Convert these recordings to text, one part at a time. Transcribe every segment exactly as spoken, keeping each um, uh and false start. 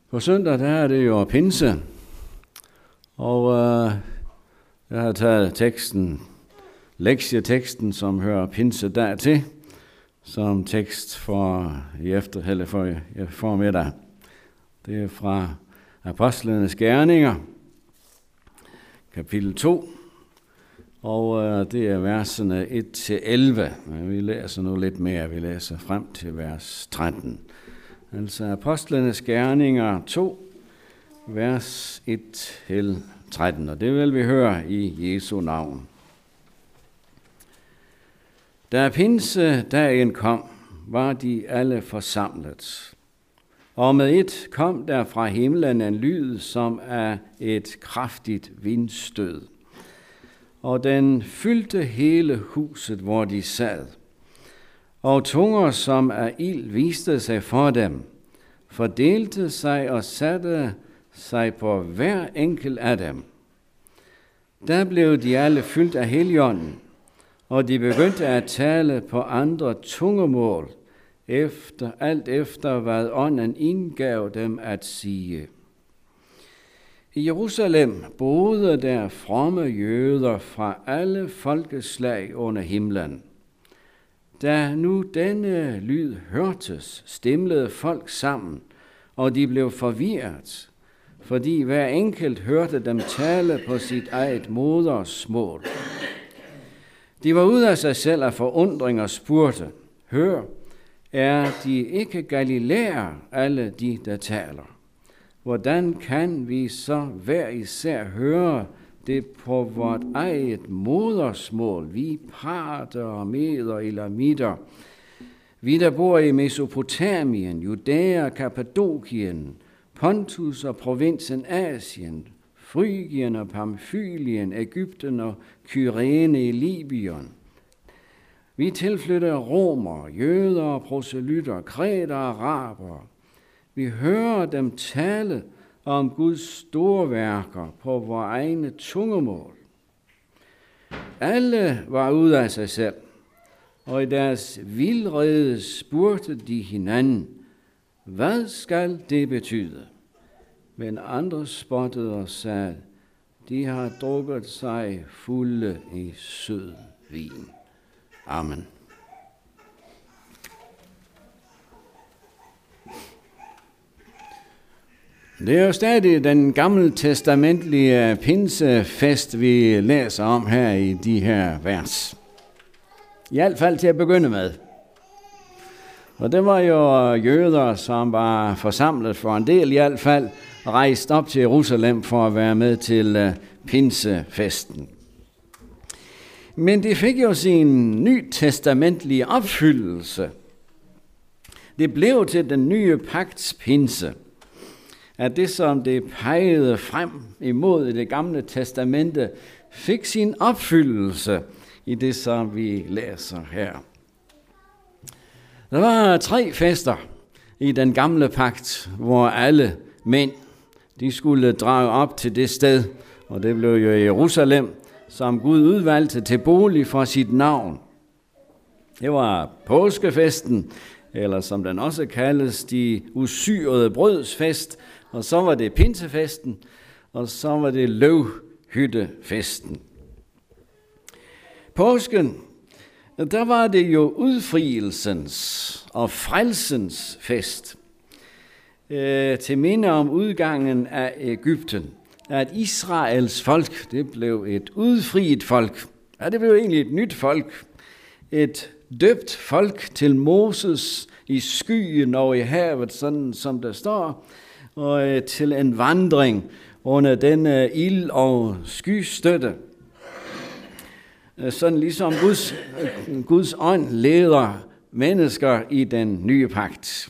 På søndag der er det jo pinse, og øh, jeg har taget teksten, lektieteksten, som hører pinse dertil, som tekst for i efter eller for i formiddag. Det er fra Apostlenes Gerninger, kapitel to, og øh, det er versene et til elleve. Men vi læser nu lidt mere, vi læser frem til vers tretten. Altså Apostlenes Gerninger to, vers et til tretten, og det vil vi høre i Jesu navn. Da pinsedagen kom, var de alle forsamlet, og med et kom der fra himlen en lyd som af et kraftigt vindstød, og den fyldte hele huset, hvor de sad. Og tunger som af ild viste sig for dem, fordelte sig og satte sig på hver enkelt af dem. Der blev de alle fyldt af Helligånden, og de begyndte at tale på andre tungemål, efter, alt efter hvad ånden indgav dem at sige. I Jerusalem boede der fromme jøder fra alle folkeslag under himlen. Da nu denne lyd hørtes, stimlede folk sammen, og de blev forvirret, fordi hver enkelt hørte dem tale på sit eget modersmål. De var ude af sig selv af forundring og spurgte, hør, er de ikke galilæer, alle de, der taler? Hvordan kan vi så hver især høre det på vort eget modersmål, vi parter og meder og elamitter, vi der bor i Mesopotamien, Judæa, Kappadokien, Pontus og provinsen Asien, Frygien og Pamfylien, Egypten og Kyrene i Libyen. Vi tilflytter romer, jøder og proselytter, kreter og araber. Vi hører dem tale om Guds store værker på vores egne tungemål. Alle var ude af sig selv, og i deres vildrede spurgte de hinanden, hvad skal det betyde? Men andre spottede og sagde, de har drukket sig fulde i sød vin. Amen. Det er jo stadig den gamle testamentlige pinsefest, vi læser om her i de her vers. I hvert fald til at begynde med. Og det var jo jøder, som var forsamlet for en del i hvert fald, rejst op til Jerusalem for at være med til pinsefesten. Men de fik jo sin nytestamentlige opfyldelse. Det blev til den nye pagts pinse, at det, som det pegede frem imod i det gamle testamente, fik sin opfyldelse i det, som vi læser her. Der var tre fester i den gamle pagt, hvor alle mænd, de skulle drage op til det sted, og det blev jo Jerusalem, som Gud udvalgte til bolig for sit navn. Det var påskefesten, eller som den også kaldes, de usyrede brødsfest, og så var det pinsefesten, og så var det løvhyttefesten. Påsken, der var det jo udfrielsens og frelsens fest. Øh, til minde om udgangen af Egypten, at Israels folk, det blev et udfriet folk. Ja, det blev egentlig et nyt folk. Et døbt folk til Moses i skyen og i havet, sådan som der står, og øh, til en vandring under denne ild og skystøtte. Sådan ligesom Guds, Guds ånd leder mennesker i den nye pagt.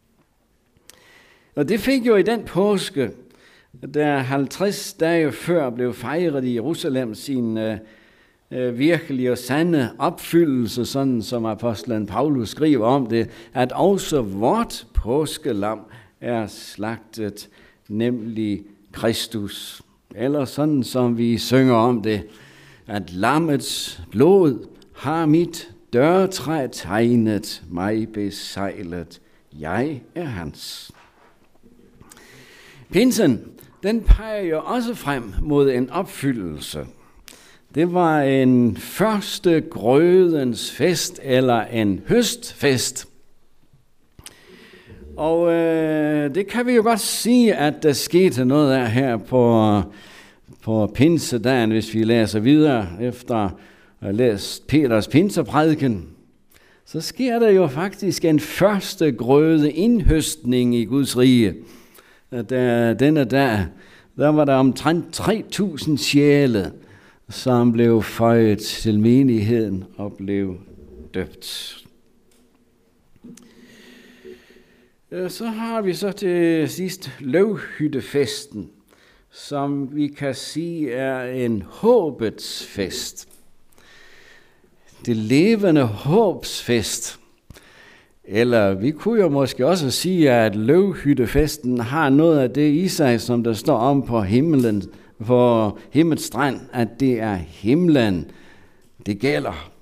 Og det fik jo i den påske, der halvtreds dage før blev fejret i Jerusalem sin øh, øh, virkelige og sande opfyldelse, sådan som apostlen Paulus skriver om det, at også vort påskelam er slagtet, nemlig Kristus. Eller sådan som vi synger om det, at lammets blod har mit dørtræ tegnet, mig besejlet, jeg er hans. Pinsen, den peger jo også frem mod en opfyldelse. Det var en første grødens fest, eller en høstfest. Og øh, det kan vi jo godt sige, at der skete noget af her på, på pinsedagen, hvis vi læser videre efter at have læst Peters pinseprædiken. Så sker der jo faktisk en første grøde indhøstning i Guds rige. Der, denne dag, der var der omtrent tre tusind sjæle, som blev føjet til menigheden og blev døbt. Så har vi så til sidst løvhyttefesten, som vi kan sige er en håbets fest. Det levende håbsfest. Eller vi kunne jo måske også sige, at løvhyttefesten har noget af det i sig, som der står om på himlen, på himlens strand, at det er himlen, det gælder.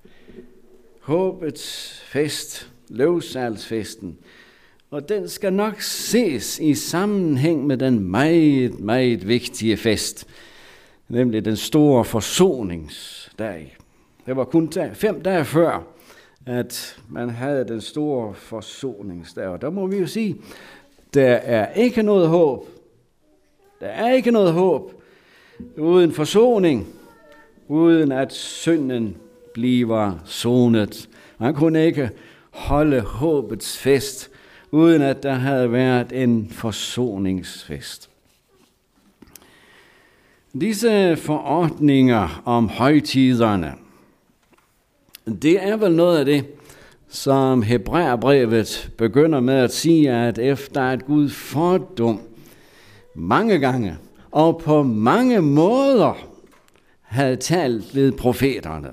Håbets fest, løvsalsfesten. Og den skal nok ses i sammenhæng med den meget, meget vigtige fest, nemlig den store forsoningsdag. Det var kun fem dage før, at man havde den store forsoningsdag. Og der må vi jo sige, der er ikke noget håb. Der er ikke noget håb uden forsoning, uden at synden bliver sonet. Man kunne ikke holde håbets fest, uden at der havde været en forsoningsfest. Disse forordninger om højtiderne, det er vel noget af det, som Hebræerbrevet begynder med at sige, at efter at Gud fordum mange gange og på mange måder havde talt ved profeterne.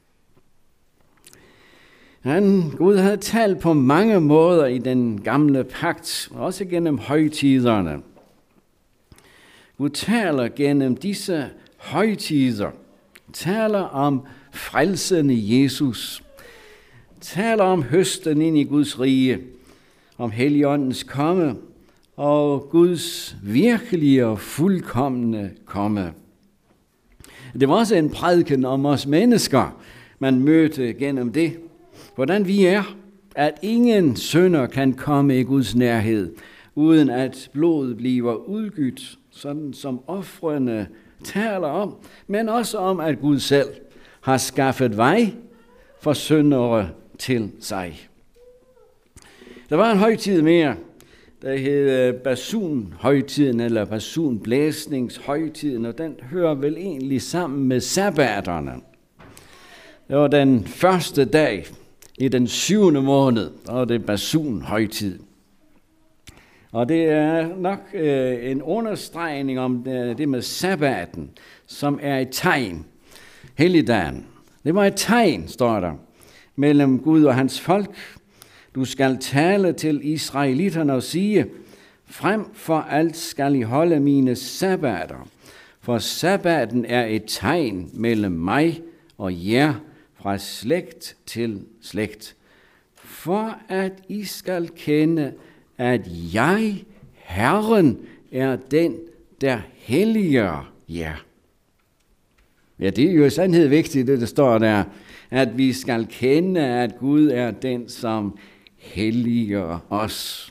Han, Gud havde talt på mange måder i den gamle pagt, også gennem højtiderne. Gud taler gennem disse højtider, taler om frelsen i Jesus, taler om høsten ind i Guds rige, om Helligåndens komme og Guds virkelige og fuldkomne komme. Det var også en prædiken om os mennesker, man mødte gennem det, hvordan vi er, at ingen synder kan komme i Guds nærhed, uden at blodet bliver udgydt, sådan som ofrene taler om, men også om, at Gud selv har skaffet vej for syndere til sig. Der var en højtid mere, der hed basunhøjtiden eller basunblæsningshøjtiden, og den hører vel egentlig sammen med sabbaterne. Det var den første dag i den syvende måned, og det er basunhøjtid. Og det er nok øh, en understregning om det, det med sabbaten, som er et tegn. Helligdagen. Det var et tegn, står der, mellem Gud og hans folk. Du skal tale til israelitterne og sige, frem for alt skal I holde mine sabbater, for sabbaten er et tegn mellem mig og jer fra slægt til slægt, for at I skal kende, at jeg, Herren, er den, der helliger jer. Ja, det er jo i sandhed vigtigt, det der står der, at vi skal kende, at Gud er den, som helliger os.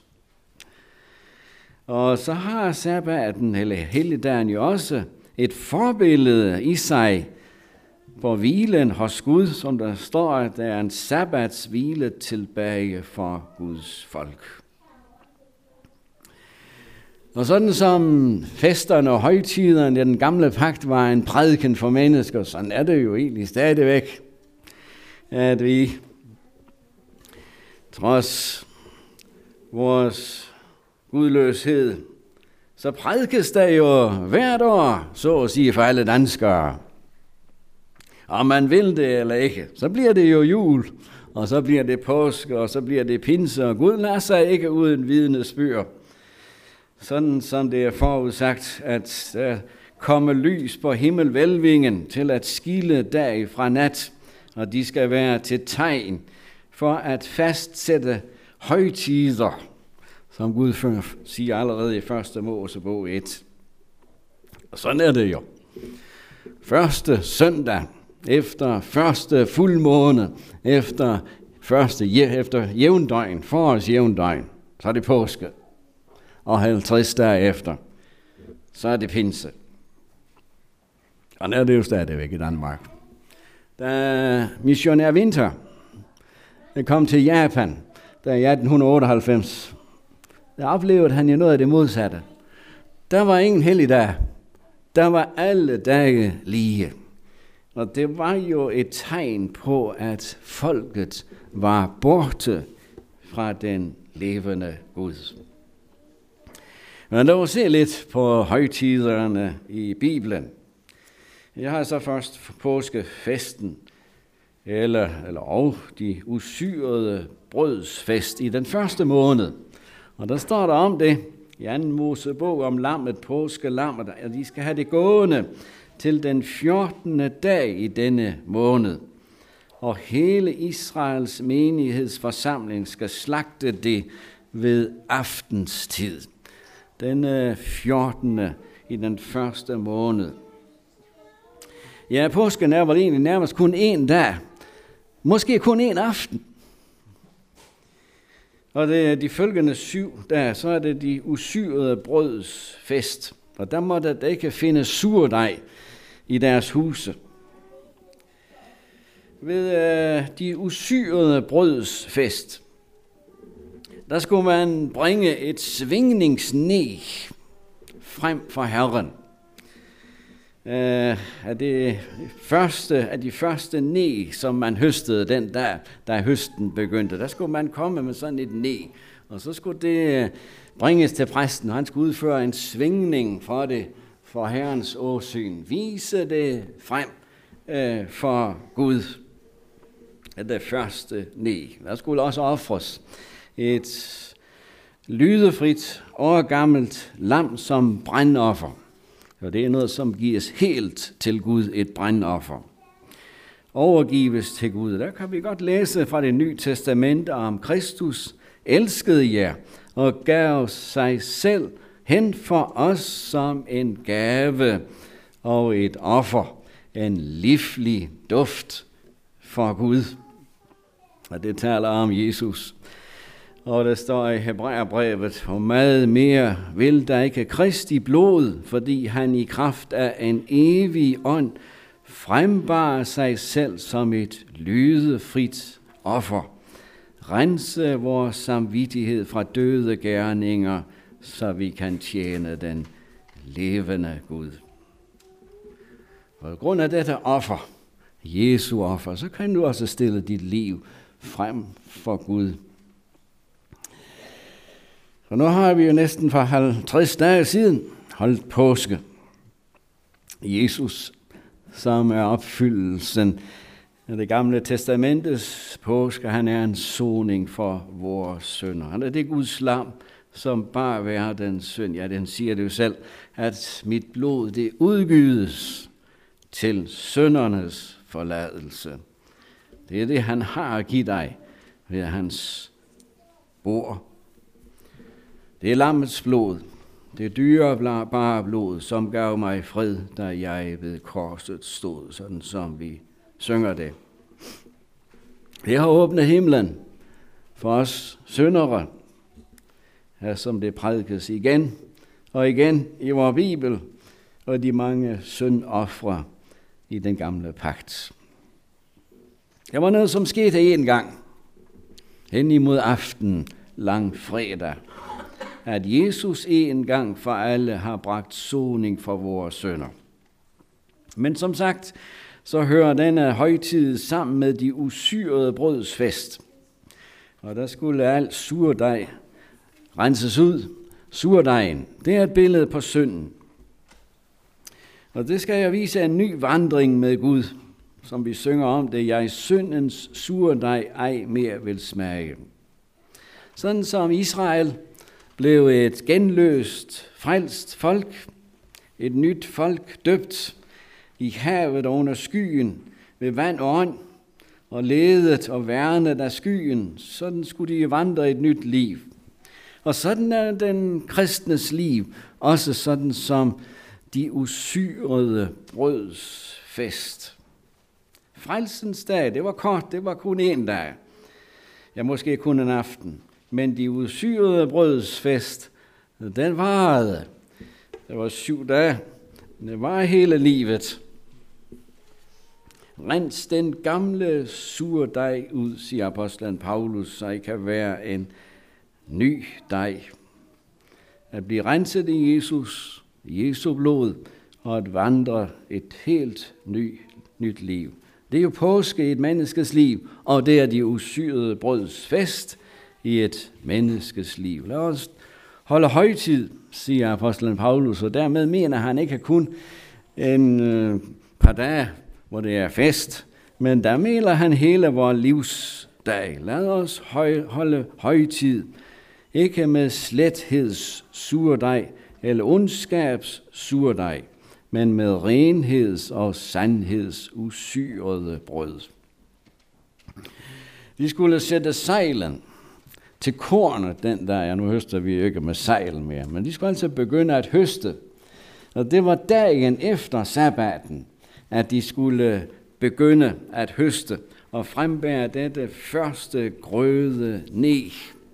Og så har sabbaten, eller helligdagen jo også, et forbillede i sig på hvilen hos Gud, som der står, at der er en sabbatshvile tilbage for Guds folk. Og sådan som festerne og højtiderne i den gamle pagt var en prædiken for mennesker, sådan er det jo egentlig stadigvæk, at vi trods vores gudløshed, så prædikes der jo hvert år, så at sige for alle danskere. Om man vil det eller ikke, så bliver det jo jul, og så bliver det påske, og så bliver det pinse, og Gud lader sig ikke uden vidnesbyrd. Sådan som det er forudsagt, at der kommer lys på himmelvælvingen til at skille dag fra nat, og de skal være til tegn for at fastsætte højtider, som Gud siger allerede i første Mosebog et. Og sådan er det jo. Første søndag, efter første fuldmåne, efter første efter jævndøgn, forårs jævndøgn, så er det påske. Og halvtreds dage efter, så er det pinse. Og der er det jo stadigvæk i Danmark. Da missionær Winter kom til Japan, der i atten otteoghalvfems, der oplevede han jo noget af det modsatte. Der var ingen helligdag. Der var alle dage lige. Og det var jo et tegn på, at folket var borte fra den levende Gud. Men lad os se lidt på højtiderne i Bibelen. Jeg har så først påskefesten, eller, eller og de usyrede brødsfest i den første måned. Og der står der om det i anden Mosebog om lammet, påskelammet, at de skal have det gående til den fjortende dag i denne måned. Og hele Israels menighedsforsamling skal slagte det ved aftenstid. Den fjortende i den første måned. Ja, påsken er vel egentlig nærmest kun én dag. Måske kun én aften. Og det er de følgende syv dage, så er det de usyrede brøds fest. Og der må der ikke findes surdej i deres huse. Ved øh, de usyrede brøds fest, der skulle man bringe et svingningsneg frem for Herren. Uh, af, det første, af de første neg, som man høstede den dag, da høsten begyndte, der skulle man komme med sådan et neg, og så skulle det bringes til præsten, og han skulle udføre en svingning for det, for Herrens åsyn, vise det frem uh, for Gud. Det første neg. Der skulle også ofres et lydefrit, årgammelt lam som brandoffer. Og det er noget, som gives helt til Gud, et brandoffer. Overgives til Gud. Der kan vi godt læse fra det nye testamente om Kristus elskede jer og gav sig selv hen for os som en gave og et offer, en livlig duft for Gud. Og det taler om Jesus. Og der står i Hebræerbrevet, og meget mere vil der ikke Kristi blod, fordi han i kraft af en evig ånd frembarer sig selv som et lydefrit offer. Rense vores samvittighed fra døde gerninger, så vi kan tjene den levende Gud. Og på grund af dette offer, Jesu offer, så kan du også stille dit liv frem for Gud. Og nu har vi jo næsten for halvtreds dage siden holdt påske. Jesus, som er opfyldelsen af det gamle testamentets påske, han er en soning for vores synder. Han er det Guds lam, som bar verdens synd. Ja, den siger det jo selv, at mit blod, det udgydes til syndernes forladelse. Det er det, han har at give dig ved hans bord. Det er lammets blod, det dyrebare blod, som gav mig fred, da jeg ved korset stod, sådan som vi synger det. Det har åbnet himlen for os syndere, her som det prædikes igen og igen i vores Bibel, og de mange syndofre i den gamle pagt. Det var noget, som skete en gang, hen imod aften, langfredag, at Jesus en gang for alle har bragt soning for vores synder. Men som sagt, så hører denne højtid sammen med de usyrede brøds fest. Og der skulle alt surdej renses ud. Surdejen, det er et billede på synden. Og det skal jeg vise en ny vandring med Gud, som vi synger om det. Jeg syndens surdej ej mere vil smage. Sådan som Israel blev et genløst, frelst folk, et nyt folk døbt i havet under skyen ved vand og ånd, og ledet og værnet af skyen, sådan skulle de vandre et nyt liv. Og sådan er den kristnes liv, også sådan som de usyrede brøds fest. Frelsens dag, det var kort, det var kun en dag. Ja, måske kun en aften. Men de usyrede brøds fest, den varede. Det var syv dage. Det var hele livet. Rens den gamle surdej ud, siger apostlen Paulus, så I kan være en ny dej. At blive renset i Jesus, Jesu blod, og at vandre et helt ny, nyt liv. Det er jo påske i et menneskes liv, og det er de usyrede brøds fest i et menneskes liv. Lad os holde højtid, siger apostlen Paulus, og dermed mener han ikke kun en øh, par dage, hvor det er fest, men der mener han hele vores livsdag. Lad os høj, holde højtid, ikke med sletheds surdej eller ondskabs surdej, men med renheds og sandheds usyrede brød. De skulle sætte sejlen til kornet den dag, ja, nu høster vi ikke med sejl mere, men de skulle altså begynde at høste. Og det var dagen efter sabbaten, at de skulle begynde at høste og frembære dette første grøde ned.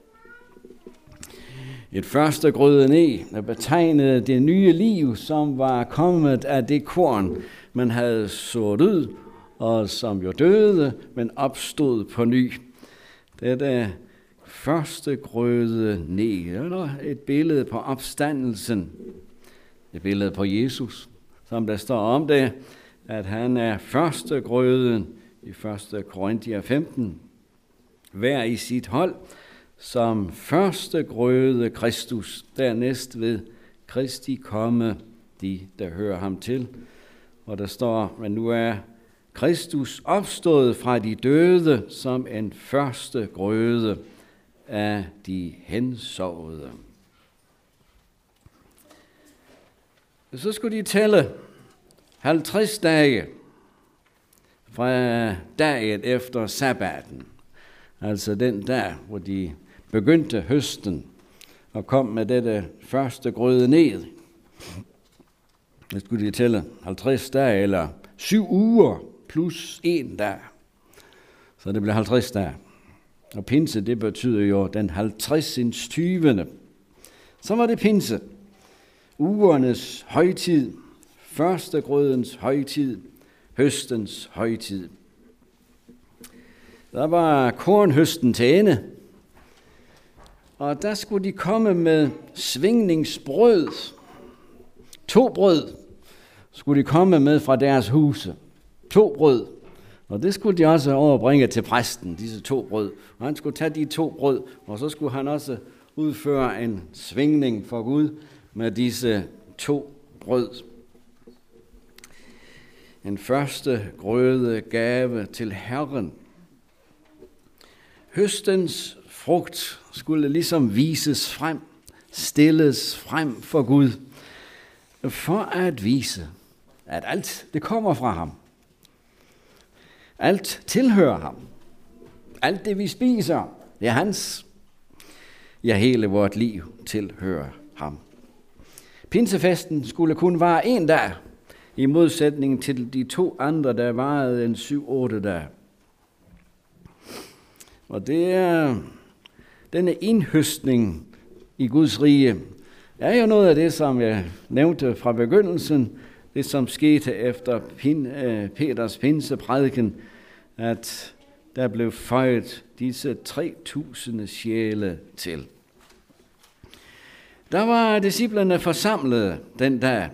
Et første grøde ned, der betegnede det nye liv, som var kommet af det korn, man havde sået ud, og som jo døde, men opstod på ny. Dette første grøde ned, eller et billede på opstandelsen, et billede på Jesus, som der står om det, at han er første grøden i første Korinther femten, hver i sit hold, som første grøde Kristus, dernæst ved Kristi komme, de der hører ham til. Og der står, men nu er Kristus opstået fra de døde som en første grøde af de hensovede. Så skulle de tælle halvtreds dage fra dagen efter sabbaten. Altså den dag, hvor de begyndte høsten og kom med dette første grøde ned. Så skulle de tælle halvtreds dage eller syv uger plus en dag. Så det blev halvtreds dage. Og pinse, det betyder jo den halvtreds tyvende. Så var det pinse. Ugernes højtid, første grødens højtid, høstens højtid. Der var kornhøsten til ende, og der skulle de komme med svingningsbrød. To brød skulle de komme med fra deres huse. To brød. Og det skulle de også overbringe til præsten, disse to brød. Og han skulle tage de to brød, og så skulle han også udføre en svingning for Gud med disse to brød. En første grøde gave til Herren. Høstens frugt skulle ligesom vises frem, stilles frem for Gud, for at vise, at alt det kommer fra ham. Alt tilhører ham. Alt det vi spiser, det er hans. Ja, hele vort liv tilhører ham. Pinsefesten skulle kun vare en dag, i modsætning til de to andre, der varede en syv-otte dage. Og det er denne indhøstning i Guds rige, er jo noget af det, som jeg nævnte fra begyndelsen, det som skete efter Peters pinseprædiken, at der blev føjet disse tre tusind sjæle til. Der var disciplene forsamlet den dag,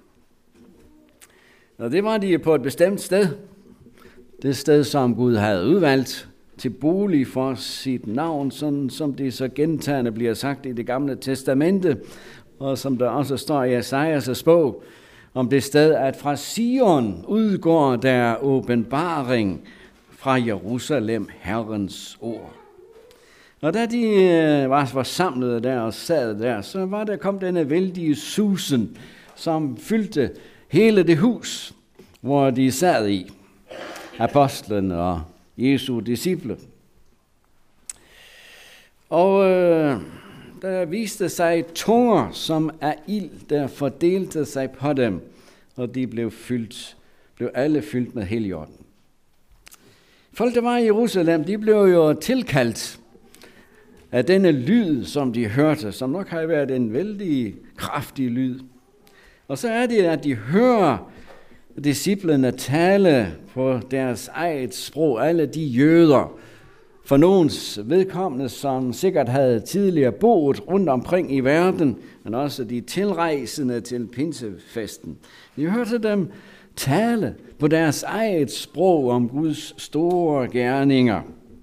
og det var de på et bestemt sted, det sted, som Gud havde udvalgt til bolig for sit navn, sådan som det så gentagende bliver sagt i Det Gamle Testamente, og som der også står i Esajas bog, om det sted, at fra Sion udgår der åbenbaring, fra Jerusalem Herrens ord. Og da de var forsamlet der og sad der, så var der kom denne vældige susen, som fyldte hele det hus, hvor de sad i, apostlen og Jesu disciple. Og øh, der viste sig tunger som af ild, der fordelte sig på dem, og de blev fyldt, blev alle fyldt med Helligånden. Folk, der var i Jerusalem, de blev jo tilkaldt af denne lyd, som de hørte, som nok har været en vældig kraftig lyd. Og så er det, at de hører disciplene tale på deres eget sprog, alle de jøder, for nogens vedkommende, som sikkert havde tidligere boet rundt omkring i verden, men også de tilrejsende til pinsefesten. De hørte dem tale på deres eget sprog om Guds store gerninger.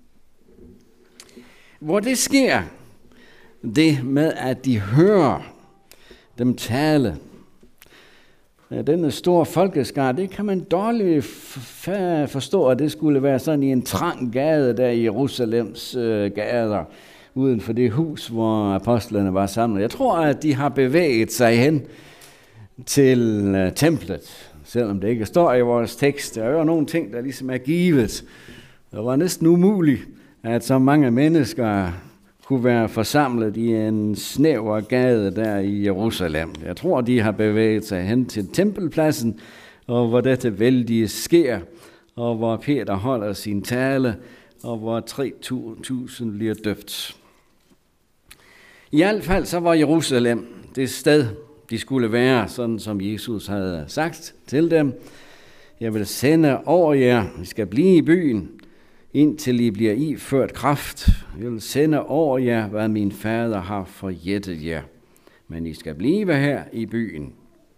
Hvor det sker, det med at de hører dem tale, denne store folkeskare, det kan man dårligt forstå, at det skulle være sådan i en trang gade der i Jerusalems øh, gader, uden for det hus, hvor apostlene var samlet. Jeg tror, at de har bevæget sig hen til øh, templet, selvom det ikke står i vores tekst. Der er jo nogle ting, der ligesom er givet. Det var næsten umuligt, at så mange mennesker kunne være forsamlet i en snæver gade der i Jerusalem. Jeg tror, de har bevæget sig hen til tempelpladsen, og hvor dette vældige sker, og hvor Peter holder sin tale, og hvor tre tusind bliver døbt. I hvert fald så var Jerusalem det sted, de skulle være, sådan som Jesus havde sagt til dem. Jeg vil sende over jer, I skal blive i byen, indtil I bliver iført kraft. Jeg vil sende over jer, hvad min fader har forjættet jer. Men I skal blive her i byen.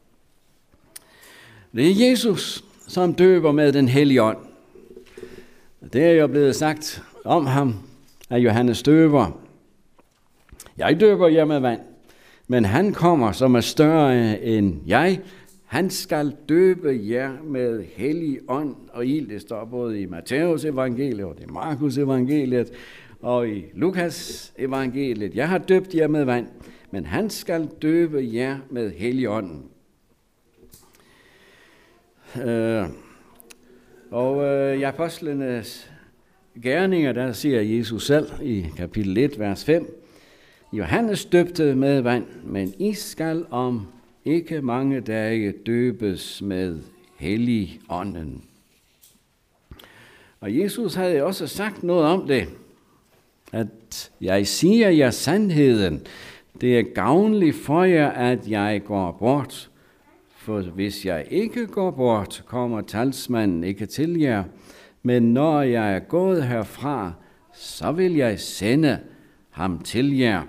Det er Jesus, som døber med den hellige ånd. Det er jo blevet sagt om ham af Johannes døber. Jeg døber jer med vand, men han kommer, som er større end jeg. Han skal døbe jer med hellig ånd og ild. Det står både i Matthæus evangeliet og i Markus evangeliet og i Lukas evangeliet. Jeg har døbt jer med vand, men han skal døbe jer med hellig ånden. Øh, og øh, i apostlenes gerninger, der siger Jesus selv i kapitel et, vers fem, Johannes døbte med vand, men I skal om ikke mange dage døbes med hellig ånden. Og Jesus havde også sagt noget om det, at jeg siger jer sandheden, det er gavnligt for jer, at jeg går bort. For hvis jeg ikke går bort, kommer talsmanden ikke til jer, men når jeg er gået herfra, så vil jeg sende ham til jer.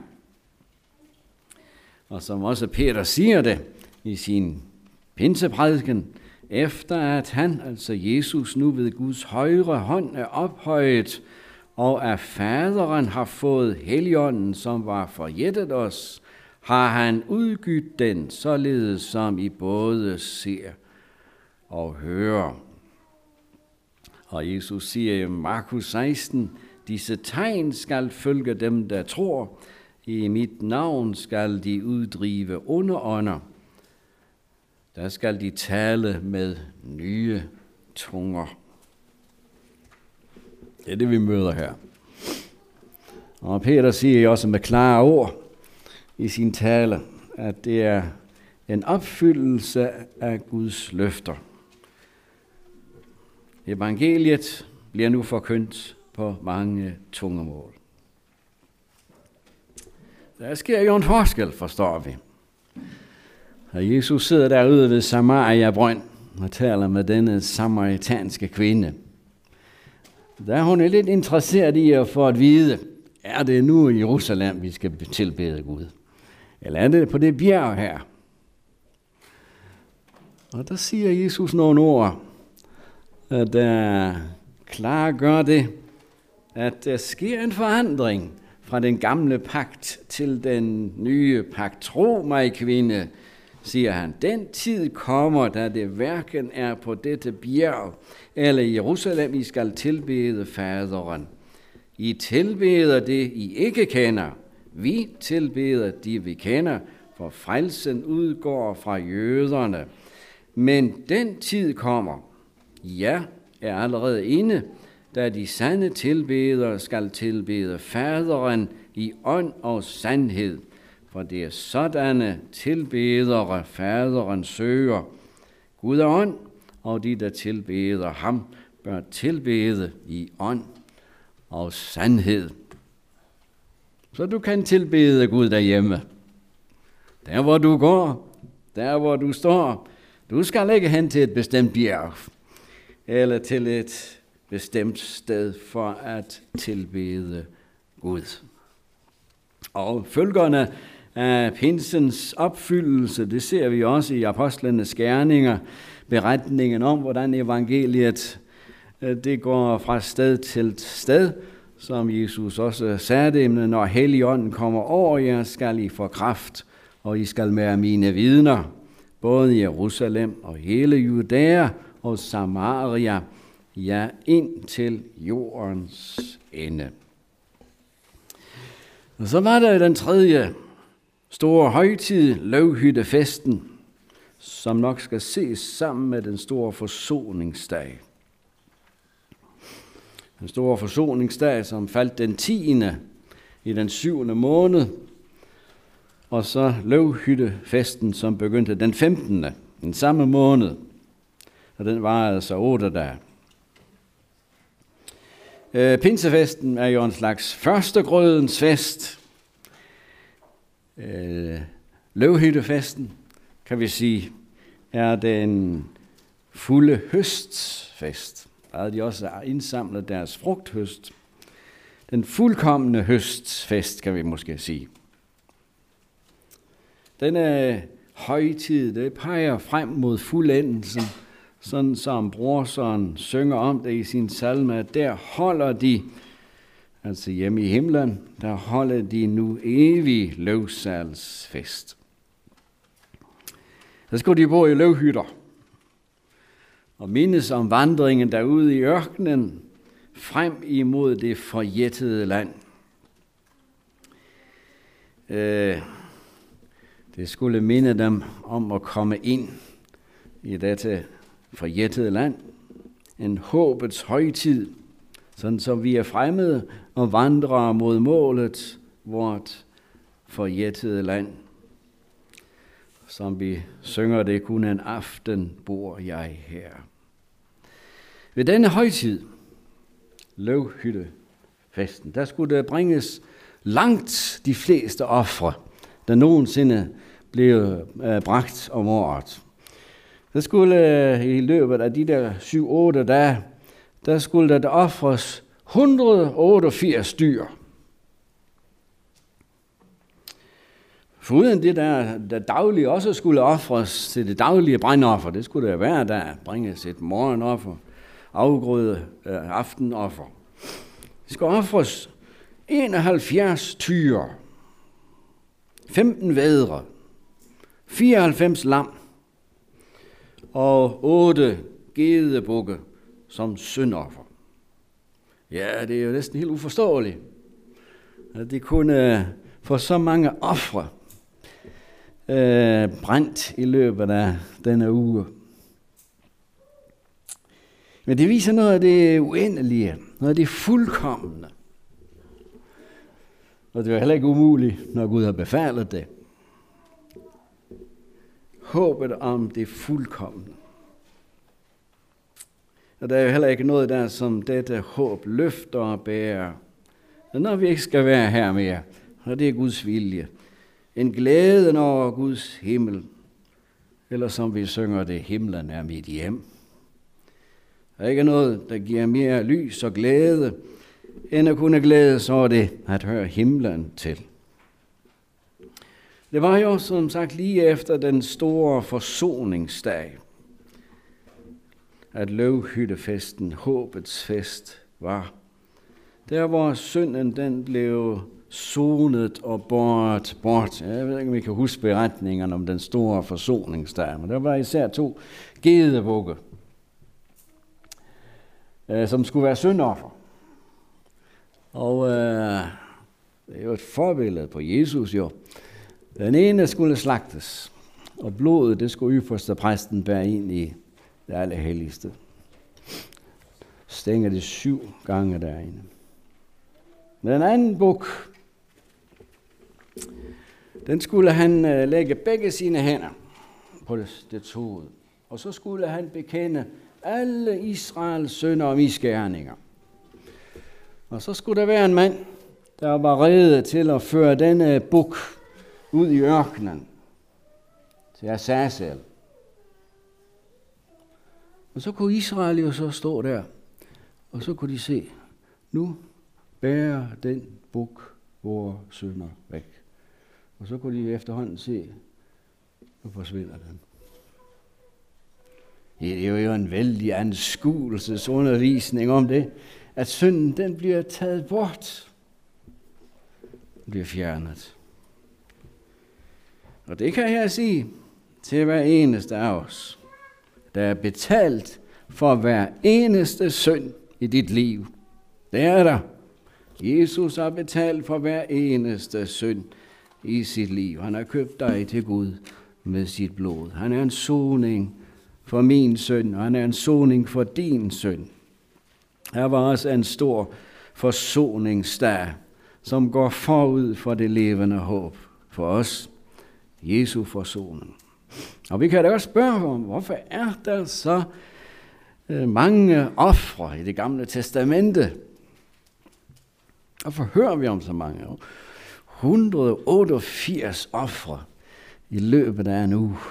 Og som også Peter siger det i sin pinseprædiken, efter at han, altså Jesus, nu ved Guds højre hånd er ophøjet, og af faderen har fået Helligånden, som var forjættet os, har han udgydt den, således som I både ser og hører. Og Jesus siger i Markus seksten, disse tegn skal følge dem, der tror. I mit navn skal de uddrive onde. Der skal de tale med nye tunger. Det er det, vi møder her. Og Peter siger også med klare ord i sin tale, at det er en opfyldelse af Guds løfter. Evangeliet bliver nu forkyndt på mange tungemål. Der sker jo en forskel, forstår vi. Og Jesus sidder derude ved Samaria brønd og taler med denne samaritanske kvinde. Der er hun lidt interesseret i at få at vide, er det nu i Jerusalem, vi skal tilbede Gud? Eller er det på det bjerg her? Og der siger Jesus nogle ord, der klargør det, at der sker en forandring fra den gamle pagt til den nye pagt. Tro mig, kvinde, siger han. Den tid kommer, da det hverken er på dette bjerg eller i Jerusalem, I skal tilbede faderen. I tilbeder det, I ikke kender. Vi tilbeder de, vi kender, for frelsen udgår fra jøderne. Men den tid kommer, ja, er allerede inde, da de sande tilbedere skal tilbede faderen i ånd og sandhed, for det er sådanne tilbedere faderen søger. Gud er ånd, og de, der tilbeder ham, bør tilbede i ånd og sandhed. Så du kan tilbede Gud derhjemme. Der hvor du går, der hvor du står. Du skal ikke hen til et bestemt bjerg, eller til et bestemt sted for at tilbede Gud. Og følgerne af pinsens opfyldelse, det ser vi også i apostlenes gerninger, beretningen om, hvordan evangeliet det går fra sted til sted, som Jesus også sagde det, når Helligånden kommer over jer, skal I få kraft, og I skal være mine vidner, både i Jerusalem og hele Judæa og Samaria, ja, ind til jordens ende. Og så var der den tredje store højtid, løvhyttefesten, som nok skal ses sammen med den store forsoningsdag. Den store forsoningsdag, som faldt den tiende i den syvende måned, og så løvhyttefesten, som begyndte den femtende, den samme måned, og den var altså otte dage. Pinsefesten er jo en slags førstegrødens fest. Løvhyttefesten, kan vi sige, er den fulde høstsfest. Der de også indsamlet deres frugthøst. Den fuldkomne høstfest, kan vi måske sige. Denne højtid, det peger frem mod fuldendelsen, sådan som Brorson synger om det i sin salme, at der holder de, altså hjemme i himlen, der holder de nu evig løvsalsfest. Så skulle de bo i løvhytter og mindes om vandringen derude i ørkenen, frem imod det forjættede land. Det skulle minde dem om at komme ind i dette forjættede land. En håbets højtid, sådan som vi er fremmede og vandrer mod målet, vort forjættede land. Som vi synger det, kun en aften bor jeg her. Ved denne højtid, løvhyttefesten, der skulle der bringes langt de fleste ofre, der nogensinde blev øh, bragt om året. Der skulle øh, i løbet af de der syv otte dage, der skulle der ofres et hundrede og otteogfirs dyr. Foruden det der, der daglige også skulle ofres til det daglige brandoffer, det skulle der hver dag bringes et morgenoffer, afgrøde, øh, aftenoffer. Det skulle ofres enoghalvfjerds tyre, femten vædre, fireoghalvfems lam og otte gedebukke som syndoffer. Ja, det er jo næsten helt uforståeligt, at de kunne få så mange ofre øh, brændt i løbet af denne uge. Men det viser noget af det uendelige, noget af det fuldkomne. Og det er heller ikke umuligt, når Gud har befalet det. Håbet om det fuldkomne. Og der er jo heller ikke noget der, som dette håb løfter og bærer. Og når vi ikke skal være her mere, og det er Guds vilje. En glæde over Guds himmel. Eller som vi synger det, himlen er mit hjem. Der er ikke noget, der giver mere lys og glæde, end at kunne glædes over det, at høre himlen til. Det var jo som sagt lige efter den store forsoningsdag, at løvhyttefesten, håbets fest, var. Der hvor synden den blev sonet og båret bort. Jeg ved ikke, om I kan huske beretningerne om den store forsoningsdag, men der var især to gedebukke, som skulle være syndoffer. Og øh, det er jo et forbillede på Jesus jo. Den ene skulle slagtes, og blodet det skulle ypperstepræsten bære ind i det allerhelligste. Stænger det syv gange derinde. Den anden buk, den skulle han øh, lægge begge sine hænder på det, det hoved. Og så skulle han bekende alle Israels synder og misgerninger. Og så skulle der være en mand, der var rede til at føre denne buk ud i ørkenen til Azazel. Og så kunne Israel jo så stå der, og så kunne de se, nu bærer den buk vores synder væk. Og så kunne de efterhånden se, nu forsvinder den. Det er jo en vældig anskuelsesundervisning om det, at synden den bliver taget bort. Den bliver fjernet. Og det kan jeg sige til hver eneste af os, der er betalt for hver eneste synd i dit liv. Det er der. Jesus har betalt for hver eneste synd i sit liv. Han har købt dig til Gud med sit blod. Han er en soning for min synd, og han er en soning for din synd. Her var også en stor forsoningsdag, som går forud for det levende håb for os. Jesu forsoning. Og vi kan da også spørge om, hvorfor er der så mange ofre i det gamle testamente? Hvorfor hører vi om så mange? et hundrede og otteogfirs ofre i løbet af en uge.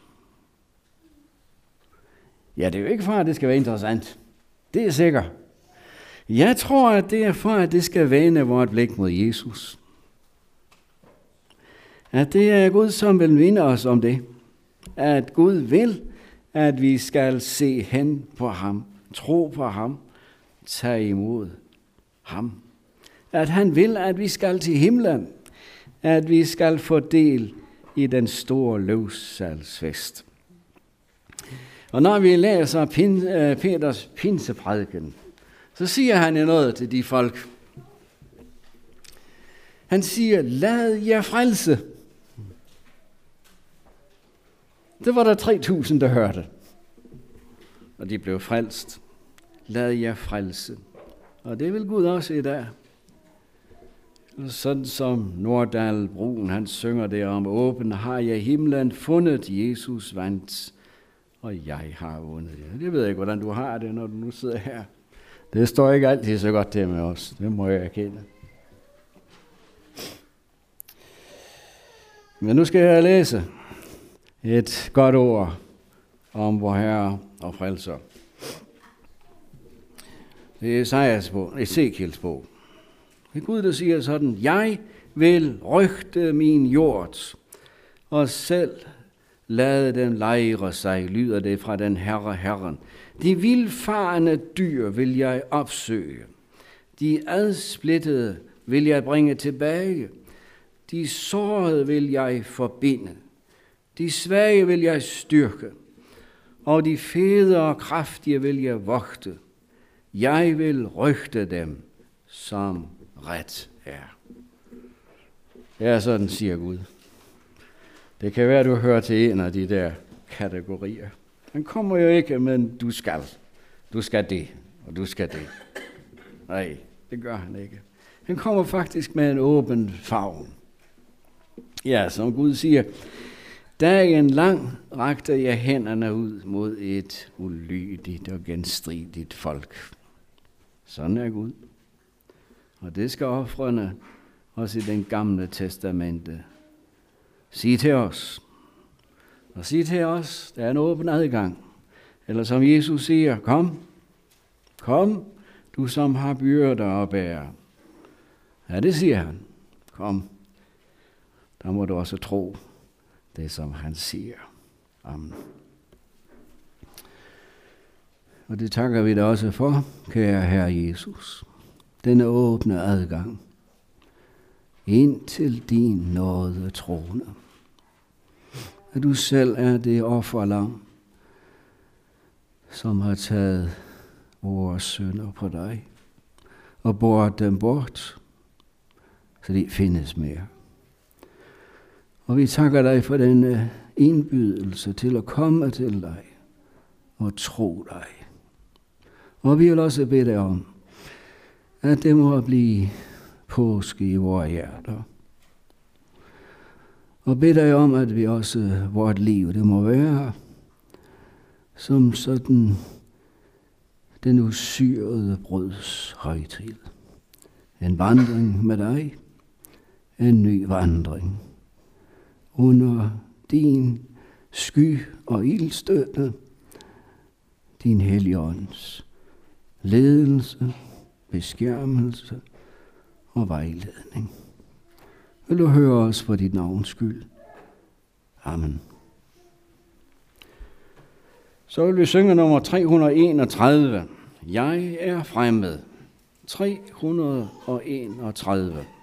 Ja, det er jo ikke for, at det skal være interessant. Det er sikkert. Jeg tror, at det er for, at det skal vende vores blik mod Jesus. At det er Gud, som vil minde os om det. At Gud vil, at vi skal se hen på ham, tro på ham, tage imod ham. At han vil, at vi skal til himlen, at vi skal få del i den store løvsalsfest. Og når vi læser Pin, uh, Peters pinseprædiken, så siger han jo noget til de folk. Han siger, lad jer frelse. Det var der tre tusind, der hørte. Og de blev frelst. Lad jer frelse. Og det vil Gud også i dag. Sådan som Nordahl Brun, han synger det om, åben har jeg himlen fundet, Jesus vandt, og jeg har vundet. Det ved jeg ikke, hvordan du har det, når du nu sidder her. Det står ikke altid så godt til med os. Det må jeg erkende. Men nu skal jeg læse et godt ord om vor Herre og Frelser. Det er Esajas bog, Ezekiels bog. Det er Gud, der siger sådan, jeg vil rygte min jord, og selv lade den lejre sig, lyder det fra den Herre Herren. De vildfarne dyr vil jeg opsøge. De adsplittede vil jeg bringe tilbage. De sårede vil jeg forbinde. De svage vil jeg styrke. Og de fede og kraftige vil jeg vogte. Jeg vil rygte dem, som ret er. Ja, sådan siger Gud. Det kan være, at du hører til en af de der kategorier. Han kommer jo ikke, men du skal. Du skal det, og du skal det. Nej, det gør han ikke. Han kommer faktisk med en åben favn. Ja, som Gud siger, dagen lang rakte jeg hænderne ud mod et ulydigt og genstridigt folk. Sådan er Gud. Og det skal ofrene også i den gamle testamente sige til os. Og sige til os, der er en åben adgang. Eller som Jesus siger, kom, kom, du som har byrder at bære. Ja, det siger han. Kom. Der må du også tro det, som han siger. Amen. Og det takker vi dig også for, kære Herre Jesus. Denne åbne adgang ind til din nåde trone. At du selv er det offerlam, som har taget vores synder på dig og båret dem bort, så de findes mere. Og vi takker dig for den indbydelse til at komme til dig og tro dig. Og vi vil også bede dig om, at det må blive påske i vores hjerter. Og bed dig om, at vi også, vort liv, det må være som sådan den usyrede brøds højtid. En vandring med dig, en ny vandring. Under din sky og ildstøtte, din Helligånds ledelse, beskærmelse og vejledning. Vil du høre os for dit navns skyld? Amen. Så vil vi synge nummer tre hundrede og enogtredive. Jeg er fremmed. tre hundrede og enogtredive.